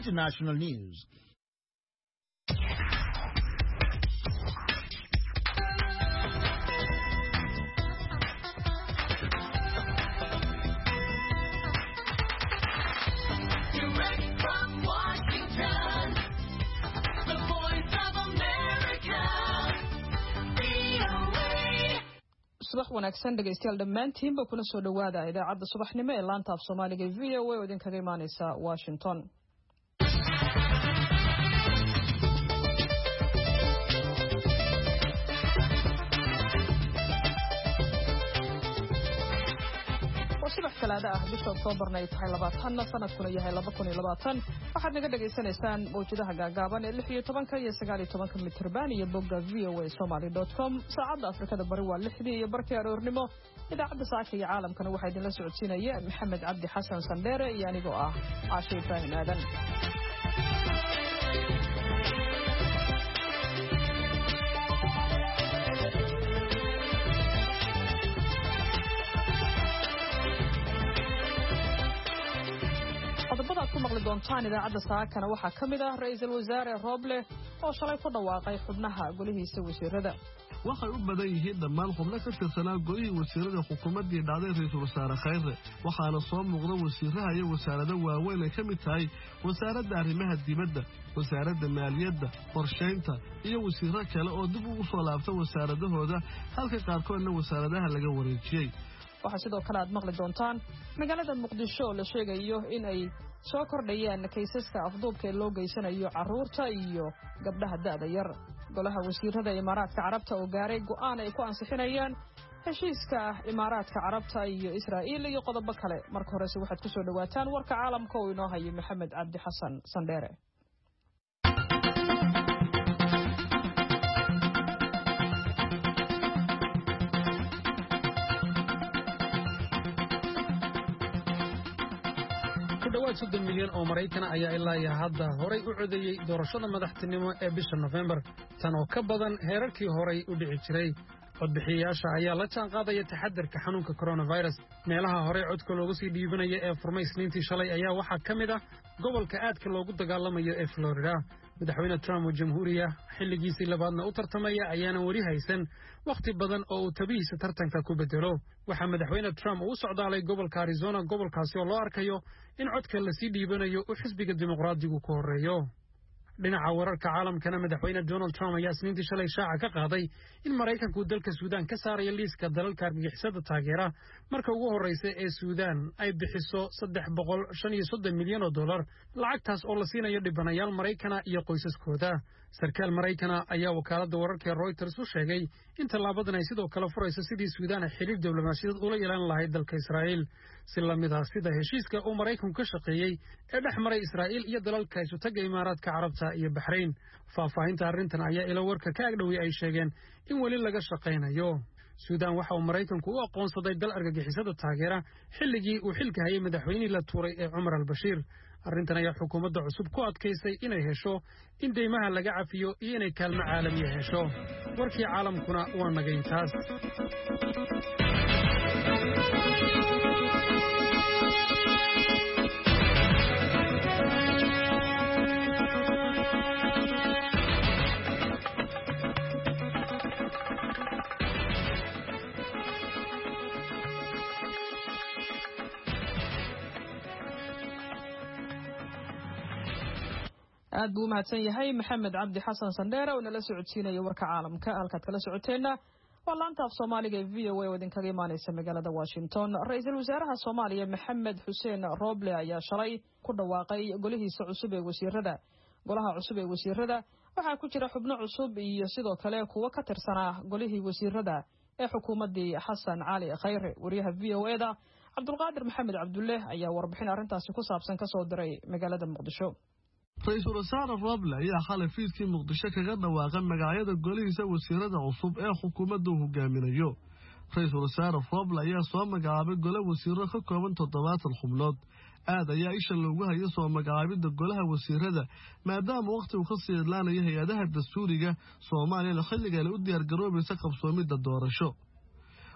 international news. subax wanaagsan dhageystayaal dhammaantiinba kuna soo dhawaada idaacadda subaxnimo ee laanta af Soomaaliga VOA oo idinkaga imaaneysa Washington. subax talaada ah bisha Oktoobarna ay tahay 20 sanadkuna yahay 2020 waxaad naga dhageysanaysaan mowjadaha gaagaaban ee 16 iyo 19 mitirban iyo bogga voasomali.com saacadda Afrikada bari waa 6 iyo barkii aroornimo idaacadda saaka iyo caalamkana waxaa idinla socodsiinaya Maxamed Cabdi Xasan Sandheere iyo anigoo ah Caashe Ibrahim Aadan. qodobada aad ku maqli doontaan idaacadda saakana waxaa ka mid ah ra'iisul wasaare Roble oo shalay ku dhawaaqay xubnaha golihiisa wasiirada. waxay u badan yihiin dhammaan xubno ka tirsanaa golihii wasiirada xukuumaddii dhacday ra'iisul wasaare Khayre waxaana soo muuqda wasiiraha iyo wasaarada waaweyn ay ka mid tahay wasaaradda arrimaha dibadda, wasaaradda maaliyadda, qorsheynta iyo wasiirro kale oo dib ugu soo laabta wasaaradahooda halka qaarkoodna wasaaradaha laga wareejiyay. waxaa sidoo kale aad maqli doontaan magaalada Muqdisho oo la sheegayo in ay soo kordhayaan kaysaska afduubka ee loo geysanayo carruurta iyo gabdhaha da'da yar. golaha wasiirada Imaaraadka Carabta oo gaaray go'aan ay ku ansixinayaan heshiiska Imaaraadka Carabta iyo Israa'iil iyo qodobo kale. marka horese waxaad ku soo dhawaataan warka caalamka oo inoo hayo Maxamed Cabdi Xasan Sandheere. dhawaad 3 milyan oo Maraykan ayaa ilaa hadda horay u codeeyay doorashada madaxtinimo ee bisha November tan oo ka badan heerarkii horay u dhici jiray. codbixiyayaasha ayaa la jaan qaadaya taxadarka xanuunka coronavirus. meelaha hore codka loogu sii dhiibanaya ee furmay Isniintii shalay ayaa waxaa ka mid ah gobolka aadka loogu dagaalamayo ee Florida. madaxweyne Trump oo jamhuuriya xilligiisii labaadna u tartamaya ayaana weli haysan waqti badan oo uu tabihiisa tartanka ku bedelo. waxaa madaxweyne Trump uu socdaalay gobolka Arizona gobolkaasi oo loo arkayo in codka la sii dhiibanayo uu xisbiga dimuqraadigu ku horeeyo. dhinaca wararka caalamkana madaxweyne Donald Trump ayaa Isniintii shalay shaaca ka qaaday in Maraykanku dalka Suudaan ka saarayo liiska dalalka argagixisada taageera marka ugu horeysa ee Suudaan ay bixiso $335 milyan lacagtaas oo la siinayo dhibanayaal Maraykana iyo qoysaskooda. sarkaal Maraykana ayaa wakaaladda wararka Reuters u sheegay in tallaabadan ay sidoo kale furayso sidii Suudaan ay xiriir diblomaasiyadeed ula yeelan lahayd dalka Israa'iil si la mid ah sida heshiiska uu Maraykanku ka shaqeeyay ee dhex maray Israa'iil iyo dalalka isu taga Imaaraadka Carabta iyo Bahrain. faahfaahinta arrintan ayaa ila warka ka agdhoway ay sheegeen in weli laga shaqeynayo. Suudaan waxa uu Maraykanku u aqoonsaday dal argagixisada taageera xilligii uu xilka hayay madaxweynihii la tuuray ee Umar al-Bashir. arrintan ayaa xukuumadda cusub ku adkaysay inay hesho in deymaha laga cafiyo iyo inay kaalmo caalamiya hesho. warkii caalamkuna waa naga intaas. aad buu mahadsan yahay Maxamed Cabdi Xasan Sandheere oo nala socodsiinaya warka caalamka. halkaad kala socoteena waa laanta af Soomaaliga ee VOA oo idinkaga imaaneysa magaalada Washington. ra'iisul wasaaraha Soomaaliya Maxamed Xuseen Roble ayaa shalay ku dhawaaqay golihiisa cusub ee wasiirada. golaha cusub ee wasiirada waxaa ku jira xubno cusub iyo sidoo kale kuwa ka tirsanaa golihii wasiirada ee xukuumaddii Xasan Cali Khayre. wariyaha VOA-da Cabdulqaadir Maxamed Cabdulle ayaa warbixin arrintaasi ku saabsan ka soo diray magaalada Muqdisho. ra'iisul wasaare Roble ayaa xalay fiidkii Muqdisho kaga dhawaaqay magacyada golihiisa wasiirada cusub ee xukuumaddu hogaaminayo. ra'iisul wasaare Roble ayaa soo magacaabay gole wasiiro ka kooban 70 xubnood. aad ayaa isha loogu hayay soo magacaabidda golaha wasiirada maadaama waqti uu ka sii idlaanayo hay-adaha dastuuriga Soomaaliya xilligan u diyaar garoobaysa qabsoomidda doorasho.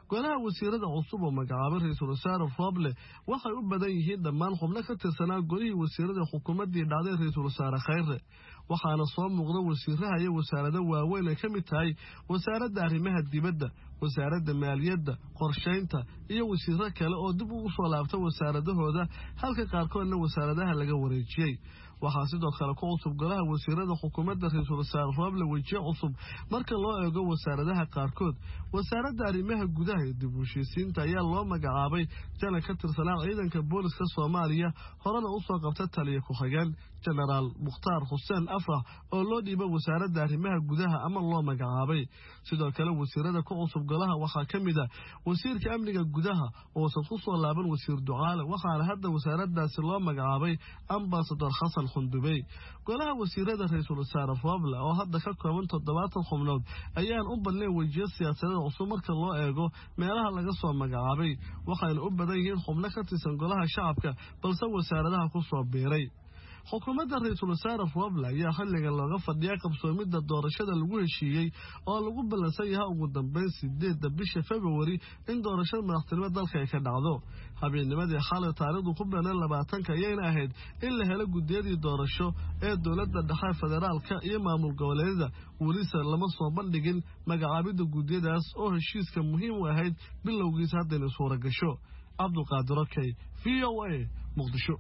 golaha wasiirada cusub oo magacaabay ra'iisul wasaare Roble waxay u badan yihiin dhammaan xubno ka tirsanaa golihii wasiirada xukuumaddii dhacday ra'iisul wasaare Khayre waxaana soo muuqda wasiiraha iyo wasaarada waaweyn ay ka mid tahay wasaaradda arrimaha dibadda wasaaradda maaliyadda qorsheynta iyo wasiiro kale oo dib ugu soo laabta wasaaradahooda halka qaarkoodna wasaaradaha laga wareejiyay waxaa sidoo kale ku cusub golaha wasiirada xukuumadda ra'iisul wasaare Roble wajiye cusub marka loo eego wasaaradaha qaarkood wasaaradda arrimaha gudaha ee dib u heshiisiinta ayaa loo magacaabay jana ka tirsanaa ciidanka booliska Soomaaliya horena u soo qabta taliye ku-xigeen Generaal Mukhtaar Xuseen Afrax oo loo dhiibay wasaaradda arrimaha gudaha ama loo magacaabay sidoo kale wasiirada ku cusub golaha waxaa ka mid ah wasiirka amniga gudaha oo ku soo laaban wasiir Ducaale waxaana hadda wasaaraddaasi loo magacaabay Ambassador Xasan Xundubey golaha wasiirada ra'iisul wasaare Roble oo hadda ka kooban 70 xubnood ayaan u badnayn wajiye siyaasadeed cusub marka loo eego meelaha laga soo magacaabay waxayna u badan yihiin xubno ka tirsan golaha shacabka balse wasaaradaha ku soo biiray xukuumadda ra'iisul wasaare Roble ayaa xilligan looga fadhiyay qabsoomidda doorashada lagu heshiiyey oo lagu ballansan yahay ugu dambeyn 8 bisha February in doorashada madaxtinimada dalka ay ka dhacdo habeennimadii xalay taariikhdu ku beegnay 20 ayayna ahayd in la helo gudiyadii doorasho ee dowladda dhexe federaalka iyo maamul goboleedyada weliba lama soo bandhigin magacaabida gudiyadaas oo heshiiska muhiim u ahayd bilowgiisa haddana suura gasho Abdulqaadir Okey VOA Muqdisho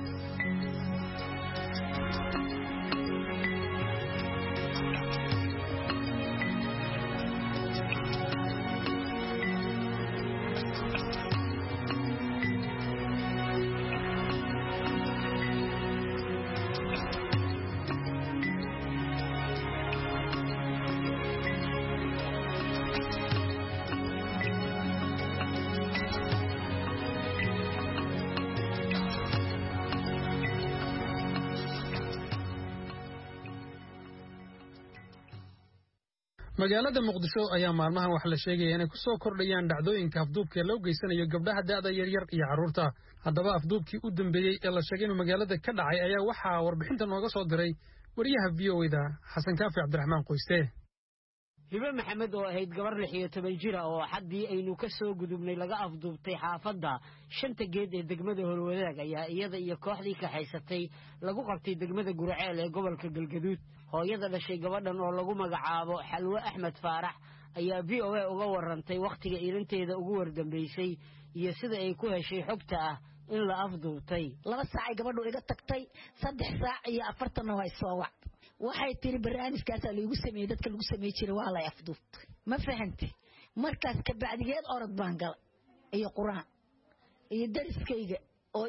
magaalada Muqdisho ayaa maalmahan wax la sheegay inay ku soo kordhayaan dhacdooyinka afduubka loo geysanayo gabdhaha da'da yar iyo carruurta haddaba afduubkii u dambeeyay ee la sheegay in magaalada ka dhacay ayaa waxa warbixinta nooga soo diray wariyaha VOA-da Xasan Kaafi Cabdiraxmaan Qoyste Hibe Maxamed oo ahayd gabar 16 jir ah oo xaddii aynu ka soo gudubnay laga afduubtay xaafadda shanta geed ee degmada Holwadaag ayaa iyada iyo kooxdii ka haysatay lagu qabtay degmada Gurceel ee gobolka Galgaduud hooyada dhashay gabadhan oo lagu magacaabo Xalwa Axmed Faarax ayaa VOA uga warantay waqtiga ilinteeda ugu wardambeysay iyo sida ay ku heshay xogta ah in la afduubtay 2 saac gabadhu iga tagtay 3 saac iyo 40 way soo wac waxay tiri barnaamijkaas lagu sameeyay dadka lagu sameeyay jiray waa la afduubtay ma fahantay markaas ka bacdigeed orod baan gal iyo quraan iyo dariskayga oo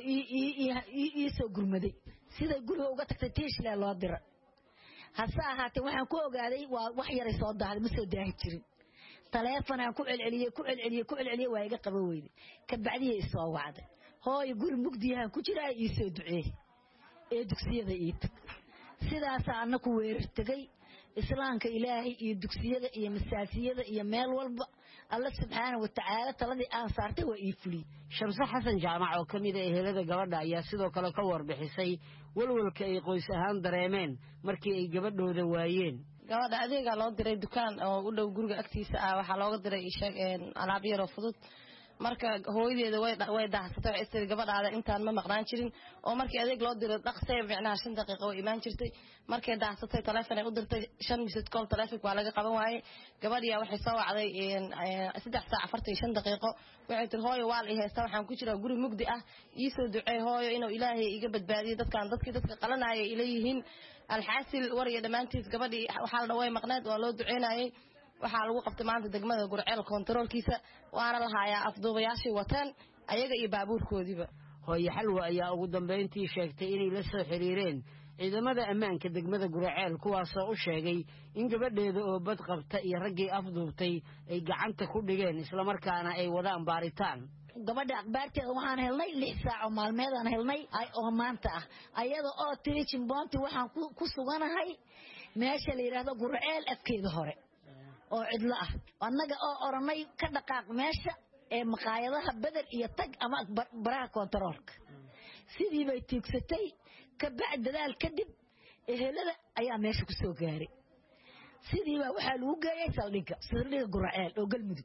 ii soo gurmaday sida guriga uga tagtay tiishle loo dira hasa ahaatee waxaan ku ogaaday waa wax yar soo daahay ma soo daahi jirin taleefon aan ku celceliyay waa iga qaba weyday ka bacdii soo wacday hooy guri mugdiyahan ku jira ii soo duceey ee dugsiyada ii tag sidaas aan ku weerartay islaamka ilaahay iyo dugsiyada iyo masaafiyada iyo meel walba Allah subhanahu wa ta'ala taladii aan saartay waa ii fuli Shamsa Xasan Jaamac oo kamid ah ehelada gabadha ayaa sidoo kale ka warbixisay walwalka ay qoys ahaan dareemeen markii ay gabadhooda waayeen gabadha adeega loo diray dukaan oo u dhow guriga agtiisa ah waxa looga diray alaab yar oo fudud marka hooyadeeda way daahsatay isla gabadhaada intaan ma maqnaan jirin oo markii adeeg loo diray dhaqsay macnaha 5 daqiiqo oo imaan jirtay markay daahsatay telefoon ay u dirtay 5 message call telefoon waa laga qaban waayay gabadhiya waxay soo wacday 3 saac 45 daqiiqo waxay tir hooyo waal i heesta waxaan ku jiraa guri mugdi ah ii soo duceey hooyo inuu ilaahay iga badbaadiyo dadka qalanaya ilayhiin alxaasil wariga dhamaantiis gabadhii waxa la dhaway maqnaad waa loo duceynayay waxa lagu qabtay maanta degmada Gurceel kontaroolkiisa waana la haayaa afduubayaashii wataan ayaga iyo baabuurkoodiba hooyo Xalwa ayaa ugu dambeyntii sheegtay inay la soo xiriireen ciidamada ammaanka degmada Gurceel kuwaas oo u sheegay in gabadheeda oo bad qabta iyo raggii afduubtay ay gacanta ku dhigeen isla markaana ay wadaan baaritaan gabadha aqbaarteeda waxaan helnay 6 saac oo maalmeedaan helnay ay oo maanta ah ayada oo Teaching Bounty waxaan ku suganahay meesha la yiraahdo Gurceel afkeeda hore oo cidla ah annaga oo oranay ka dhaqaaq meesha ee maqaayadaha badar iyo tag ama baraha kontaroolka sidii bay tiigsatay ka bacd dadaal kadib ehelada ayaa meesha ku soo gaaray sidii waxa lagu geeyay saldhiga Gurceel oo Galmudug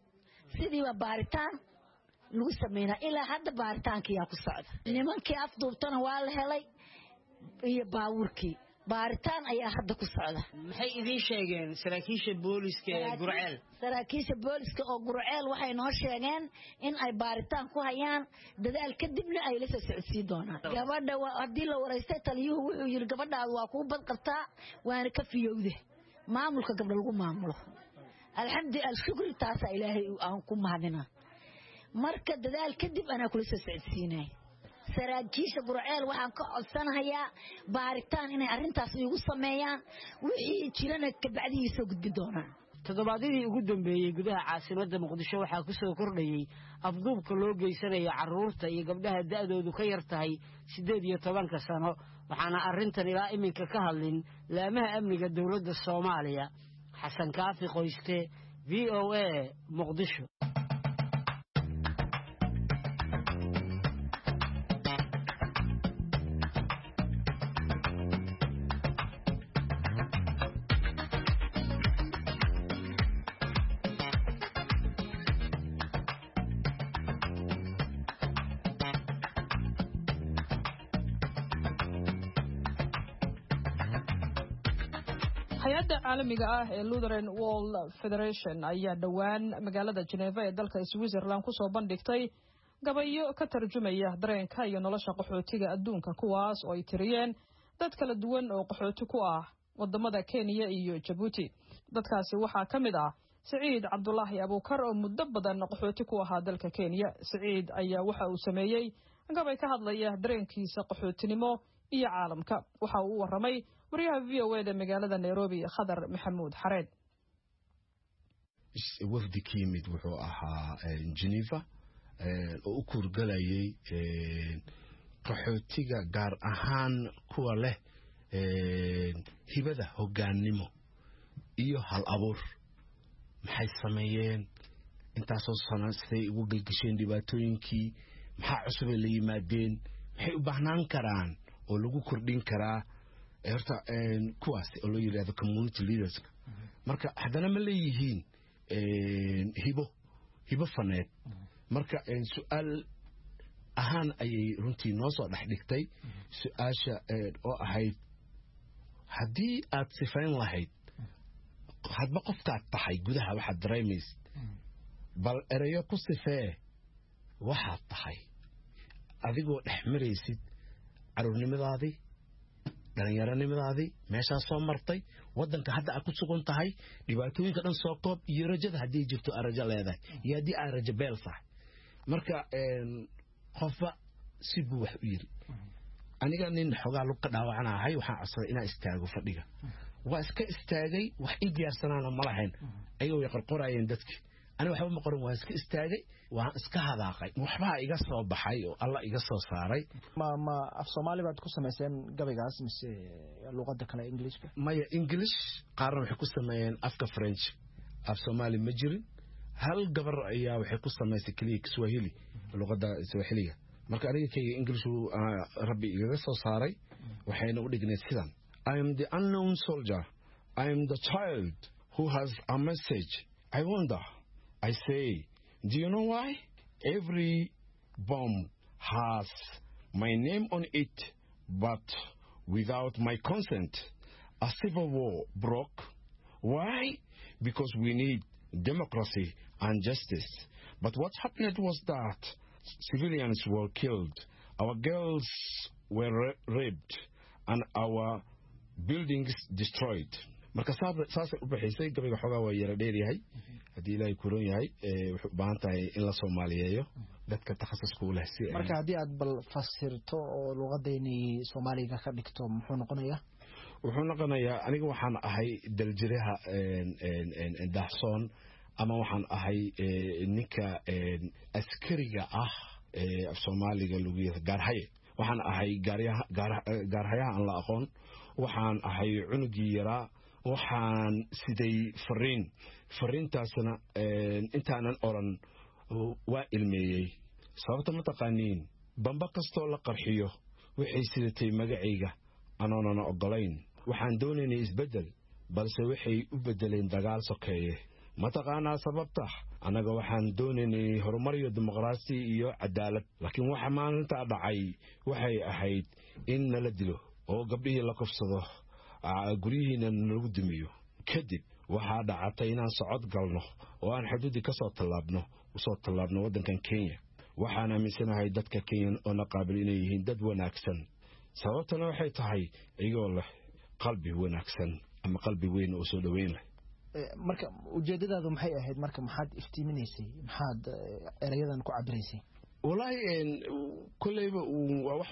sidiiba baaritaan lagu sameynaa ilaa hadda baaritaankiyaa ku socda nimankii afduubtana waa la helay iyo baabuurkii baaritaan ayaa hadda ku socda maxay idiin sheegeen saraakiisha booliska ee Gurceel saraakiisha booliska oo Gurceel waxay noo sheegeen in ay baaritaan ku hayaan dadaal kadibna ay la soo socodsiin doonaan gabadha hadii la wareystay taliyuhu wuxuu yiri gabadhaadu waa ku bad qabtaa waana ka fiyowde maamulka gabdha lagu maamulo alxamdulillah shukri taasa ilaahay aan ku mahadina marka dadaal kadib ana kula soo socodsiinay saraakiisha Gurceel waxaan ka codsanayaa baaritaan inay arintaas igu sameeyaan wixii jirana ka bacdiisa soo gudbi doonaan toddobaadii ugu dambeeyay gudaha caasimadda Muqdisho waxaa ku soo kordhayay afduubka loo geysanayo carruurta iyo gabdhaha da'doodu ka yar tahay 18 sano waxaana arintan ilaa iminka ka hadlin laamaha amniga dawladda Soomaaliya xasan kaafi qoyste VOA Muqdisho hay'adda caalamiga ah ee Lutheran World Federation ayaa dhawaan magaalada Geneva ee dalka Switzerland ku soo bandhigtay gabayo ka tarjumaya dareenka iyo nolosha qaxootiga adduunka kuwaas oo ay tiriyeen dad kala duwan oo qaxooti ku ah wadamada Kenya iyo Djibouti dadkaasi waxaa ka mid ah Saciid Cabdullaahi Abuukar oo muddo badan qaxooti ku ahaa dalka Kenya Saciid ayaa waxa uu sameeyay gabay ka hadlaya dareenkiisa qaxootinimo iyo caalamka waxa uu waramay wariyaha VOA da magaalada Nairobi Khadar Maxamuud Xareed wafdi kimid wuxuu ahaa Geneva oo u kurgalayay qaxootiga gaar ahaan kuwa leh hibada hoggaannimo iyo hal abuur maxay sameeyeen intaasoo sano siday ugu galgasheen dhibaatooyinkii maxaa cusub la yimaadeen maxay u baahnaan karaan oo lagu kordhin karaa horta kuwaas oo loo yiraahdo community leaders marka haddana ma leeyihiin hibo faneed marka su'aal ahaan ayay runtii noo soo dhex dhigtay su'aasha oo ahayd haddii aad sifayn lahayd hadba qofkaad tahay gudaha waxaad dareemaysid bal erayo ku sifee waxaad tahay adigoo dhex maraysid caruurnimadaadii dhalinyaronimadaadii meeshaa soo martay waddanka hadda aad ku sugan tahay dhibaatooyinka dhan soo koob iyo rajada haddii jirto aad rajo leedahay iyo haddii aad rajo beel tahay marka qofba si buu wax u yiri aniga nin xogaa lug ka dhaawacanahay waxaan codsaday inaan istaago fadhiga waa iska istaagay wax in diyaarsanaana ma lahayn ayagoo ay qarqorayeen dadkii aniga waxba ma qoran waa iska istaagay waan iska hadaaqay waxbaa iga soo baxay oo alla iga soo saaray ma af Soomaali baad ku sameeyeen gabaygaas mise luqadda kale Englishka maya English qaarna waxay ku sameeyeen afka French af Soomaali ma jirin hal gabar ayaa waxay ku sameysay kaliya Swahili luqadda Swahiliga marka aniga kayga English rabbi iga soo saaray waxayna u dhignay sidan I am the unknown soldier I am the child who has a message I wonder I say do you know why every bomb has my name on it but without my consent a civil war broke why because we need democracy and justice but what happened was that civilians were killed our girls were raped and our buildings destroyed marka saas u bixisay gabayga xogaa waa yara dheer yahay hadii ilaahay kuron yahay wuxuu baahan tahay in la Soomaaliyeeyo dadka takhasuska u leh si marka hadii aad bal fasirto oo luqadeeni Soomaaliga ka dhigto muxuu noqonayaa wuxuu noqonayaa aniga waxaan ahay daljiraha daahsoon ama waxaan ahay ninka askariga ah af Soomaaliga lagu yiraahdo gaarhaye waxaan ahay gaarhayaha aan la aqoon waxaan ahay cunugii yaraa waxaan siday fariintaasna intaanan oran waa ilmeeyay sababta ma taqaaniin bamba kastoo la qarxiyo waxay sidatay magacayga anoonana ogolayn waxaan doonaynay isbedel balse waxay u bedeleen dagaal sokeeye mataqaanaa sababta annaga waxaan doonaynay horumar iyo dimuqraasi iyo cadaalad laakiin waxa maalinta dhacay waxay ahayd in nala dilo oo gabdhihii la kufsado guryihiina nalagu dumiyo kadib waxaa dhacatay inaan socod galno oo aan xuduudii usoo tallaabno waddankan Kenya waxaan aaminsanahay dadka Kenya oo na qaabil inay yihiin dad wanaagsan sababtana waxay tahay iyagoo leh qalbi wanaagsan ama qalbi weyn oo soo dhaweyn leh marka ujeedadaadu maxay ahayd marka maxaad iftiiminaysay maxaad erayadan ku cabiraysay والله كليبا wax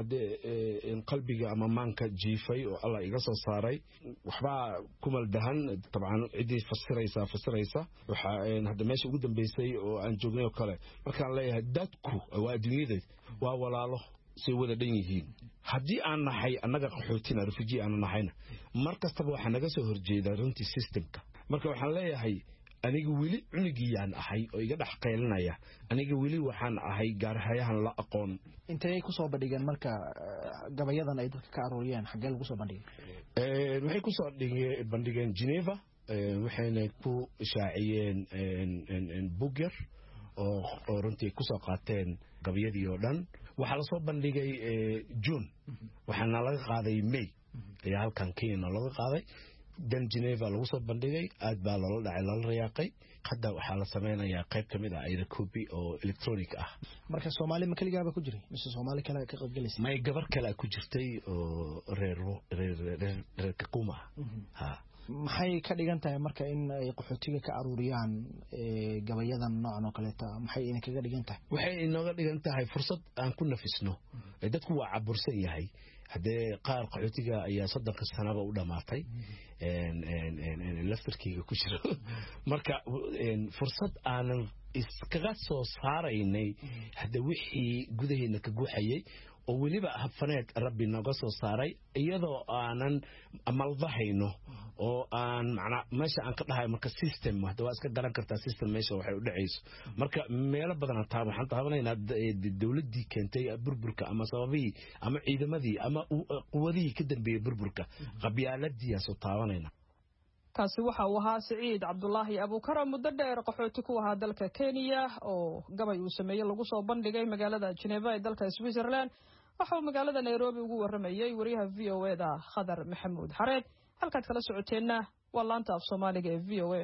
qalbiga ama maanka jiifay oo Allah iga soo saaray waxba kumal dahan tabcan cidii fasiraysa waxa hadda meesha ugu dambeysay oo aan joognay oo kale marka leeyahay dadku waa adduunyada waa walaalo si wada dhan yihiin hadii aan nahay annaga qaxootina refugee aan nahayna markastaba waxa naga soo horjeeda runtii systemka marka waxaan leeyahay aniga wili cunugiyaan ahay oo iga dhax qeylinaya aniga wili waxaan ahay gaarhayahan la aqoon intee ku soo bandhigeen marka gabayadan ay dadka ka arooriyeen xagee lagu soo bandhigay waxay ku soo bandhigeen Geneva waxayna ku shaaciyeen Bugger oo runtii ku soo qaateen gabayadii oo dhan waxa la soo bandhigay June waxaana laga qaaday May ayaa halkan Kenya laga qaaday dan Geneva lagu soo bandhigay aad baa loo dhacay la riyaaqay hadda waxa la sameeyaa qayb kamid ah ayda copy oo electronic ah marka Soomaali ma kaligaaba ku jiray mise Soomaali kale ka qayb galaysa may gabar kale ku jirtay oo reer Kakuma ha maxay ka dhigan tahay marka in ay qaxootiga ka aruuriyaan gabayadan noocan oo kale maxay in kaga dhigan tahay waxay inooga dhigan tahay fursad aan ku nafisno dadku waa cabursan yahay hadee qaar qaxootiga ayaa 30 sanaba u dhamaatay laftarkiga ku jiro marka fursad aanan iskaga soo saaraynay hadda wixii gudaheena ka guuxayay oo waliba habfaneed rabbi naga soo saaray iyadoo aanan amaldahayno oo aan macna meesha aan ka dhahay marka system hadda waa iska garan kartaa system meesha waxay u dhacayso marka meelo badan taa waxaan taabanaynaa dawladii keentay burburka ama sababii ama ciidamadii ama quwadii ka dambeeyay burburka qabyaaladii aan soo taabanayna kaasi waxa uu ahaa Saciid Cabdullaahi Abuukar muddo dheer qaxooti ku ahaa dalka Kenya oo gabay uu sameeyay lagu soo bandhigay magaalada Geneva ee dalka Switzerland waxa uu magaalada Nairobi ugu waramayay wariyaha VOA-da Khadar Maxamuud Xareed halkaad kala socoteena waa laanta af Soomaaliga ee VOA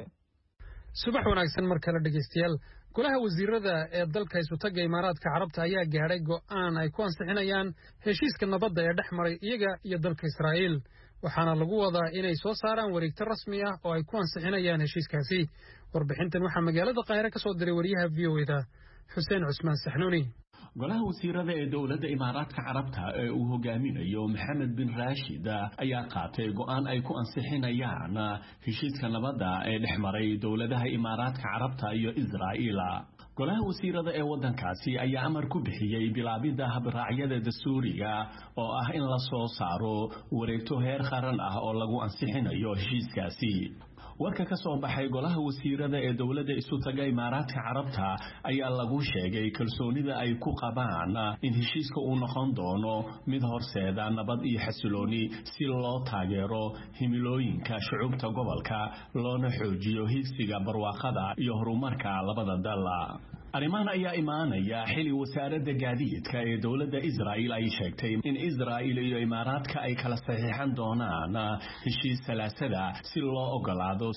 subax wanaagsan mar kale dhageystayaal golaha wasiirada ee dalka Isutaga Imaaraadka Carabta ayaa gaaray go'aan ay ku ansixinayaan heshiiska nabadda ee dhexmaray iyaga iyo dalka Israa'iil waxaana lagu wadaa inay soo saaraan wareegto rasmi ah oo ay ku ansixinayaan heshiiskaasi warbixintan waxa magaalada Qaahire ka soo diray wariyaha VOA-da Xuseen Cusmaan Saxnuuni golaha wasiirada ee dawladda Imaaraadka Carabta ee uu hogaaminayo Maxamed bin Rashid ayaa qaatay go'aan ay ku ansixinayaan heshiiska nabadda ee dhexmaray dawladaha Imaaraadka Carabta iyo Israa'iil golaha wasiirada ee wadankaasi ayaa amar ku bixiyay bilaabida habraacyada dastuuriga oo ah in la soo saaro wareegto heer qaran ah oo lagu ansixinayo heshiiskaasi warka ka soo baxay golaha wasiirada ee dawladda Isutaga Imaaraadka Carabta ayaa lagu sheegay kalsoonida ay ku qabaan in heshiiska uu noqon doono mid horseeda nabad iyo xasilooni si loo taageero himilooyinka shucuubta gobolka loona xoojiyo higsiga barwaaqada iyo horumarka labada dal arrimahan ayaa imaanaya xili wasaaradda gaadiidka ee dawladda Israa'iil ay sheegtay in Israa'iil iyo Imaaraadka ay kala saxiixan doonaan heshiis salaasada si loo ogolaado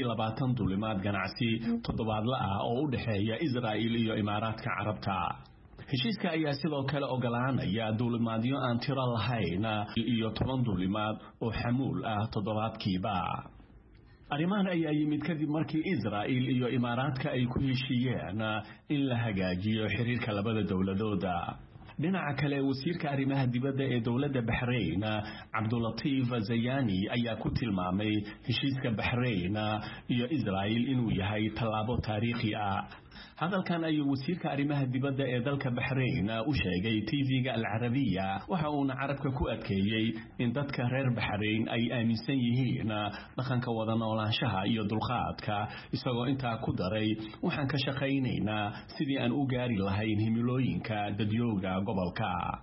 28 duulimaad ganacsi toddobaadle ah oo u dhaxeeya Israa'iil iyo Imaaraadka Carabta heshiiska ayaa sidoo kale ogolaanaya duulimaadyo aan tiro lahayn iyo 10 duulimaad oo xamuul ah toddobaadkiiba arrimahan ayaa yimid kadib markii Israa'iil iyo Imaaraadka ay ku heshiiyeen in la hagaajiyo xiriirka labada dawladood dhinaca kale wasiirka arrimaha dibadda ee dawladda Bahrain Abdulatif Zayani ayaa ku tilmaamay heshiiska Bahrain iyo Israa'iil inuu yahay tallaabo taariikhi ah hadalkan ayuu wasiirka arrimaha dibadda ee dalka Bahrain u sheegay TV-ga Al-Arabiya waxa uu carabka ku adkeeyay in dadka reer Bahrain ay aaminsan yihiin dhaqanka wada noolaanshaha iyo dulqaadka isagoo intaa ku daray waxaan ka shaqaynaynaa sidii aan u gaari lahayn himilooyinka dadyooga gobolka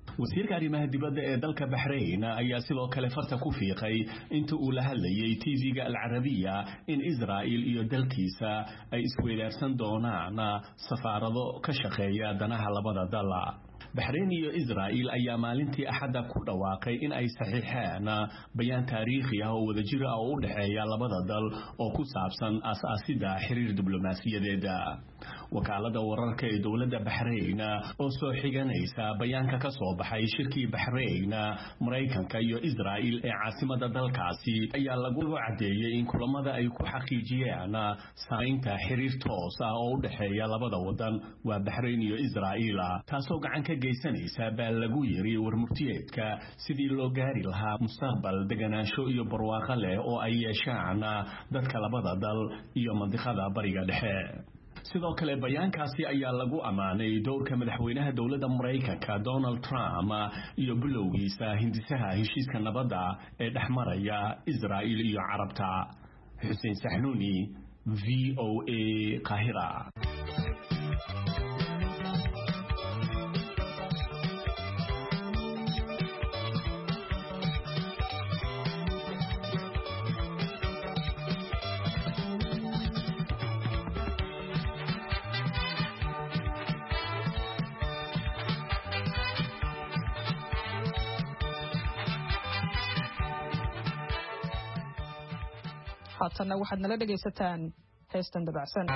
wasiirka arrimaha dibadda ee dalka Bahrain ayaa sidoo kale farta ku fiiqay inta uu la hadlayay TV-ga Al-Arabiya in Israel iyo dalkiisa ay isweydaarsan doonaan safaarado ka shaqeeya danaha labada dal. Bahrain iyo Israel ayaa maalintii Axadda ku dhawaaqay in ay saxiixeen bayaan taariikhi ah oo wadajir ah oo u dhaxeeya labada dal oo ku saabsan aasaasidda xiriir diblomaasiyadeed. wakaalada wararka ee dowladda Bahrain oo soo xiganaysa bayaanka ka soo baxay shirkii Bahrain Mareykanka iyo Israel ee caasimada dalkaasi ayaa lagu cadeeyay in kulamada ay ku xaqiijiyeen saameynta xiriir toos ah oo u dhaxeeya labada wadan waa Bahrain iyo Israel taasoo gacan ka geysanaysa baa lagu yiri warmurtiyeedka sidii loo gaari lahaa mustaqbal deganaansho iyo barwaaqo leh oo ay yeeshaan dadka labada dal iyo mandiqada bariga dhexe. sidoo kale bayaankaasi ayaa lagu amaanay doorka madaxweynaha dowladda Mareykanka Donald Trump iyo bilowgiisa hindisaha heshiiska nabadda ee dhexmaraya Israel iyo Carabta. Xuseen Saxnuuni, VOA, Qaahira. haatana waxaad nala dhagaysataan heestan dabacsan.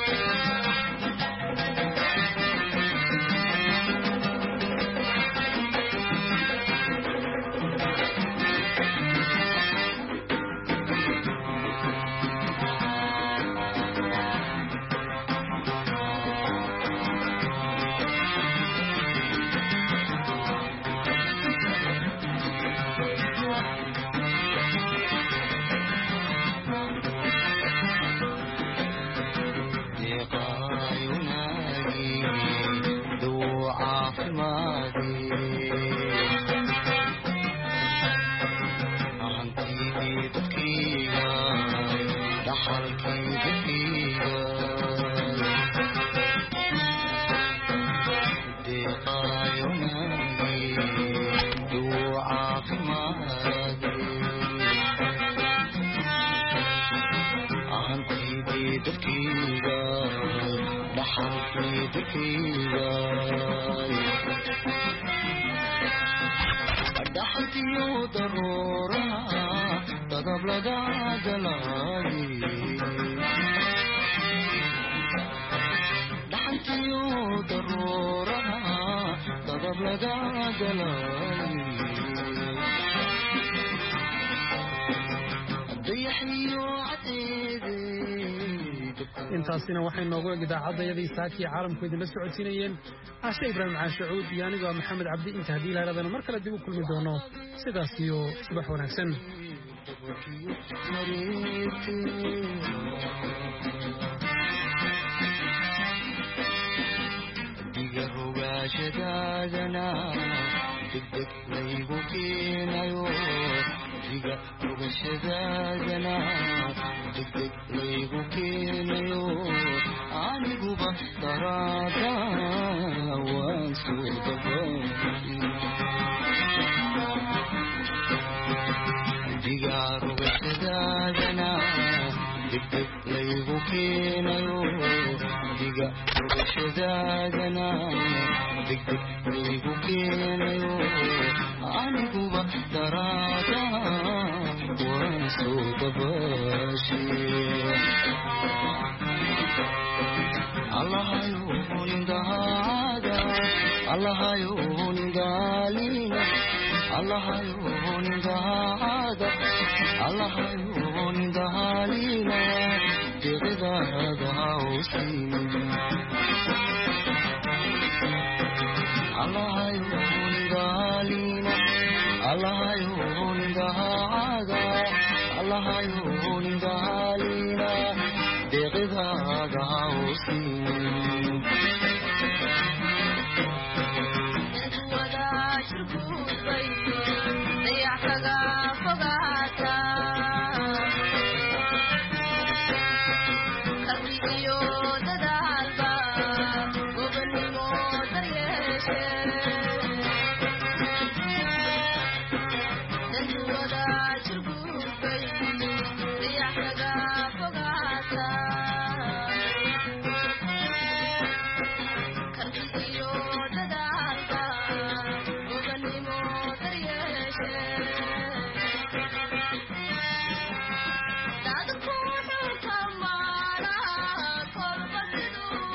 intaasina waxay noogu eg idaacadayadii saakii caalamku idinla socodsiinayeen caashe ibraahim caashacuud iyo anigoo maxamed cabdi inta haddii la yidhahdana mar kale dib u kulmi doono sidaas iyo subax wanaagsan degdeg laygu keenayo diga rugashadaadana degdeg laygu keenayo aniguba daraada waan soo diga rugashadaadana degdeg laygu keenayo diga rugashadaadana degdeg laygu keenayo aniguba daraada waan soo dabaashay allahayow nindaada allahayow nindaalina allahayow nindaada allahayow nindaalina deeqdaada hawsiina allahayow nindaalina allahayow nindaada allahayow nindaalina deeqdaada hawsiina Dadaalba gobonimo daryeeshe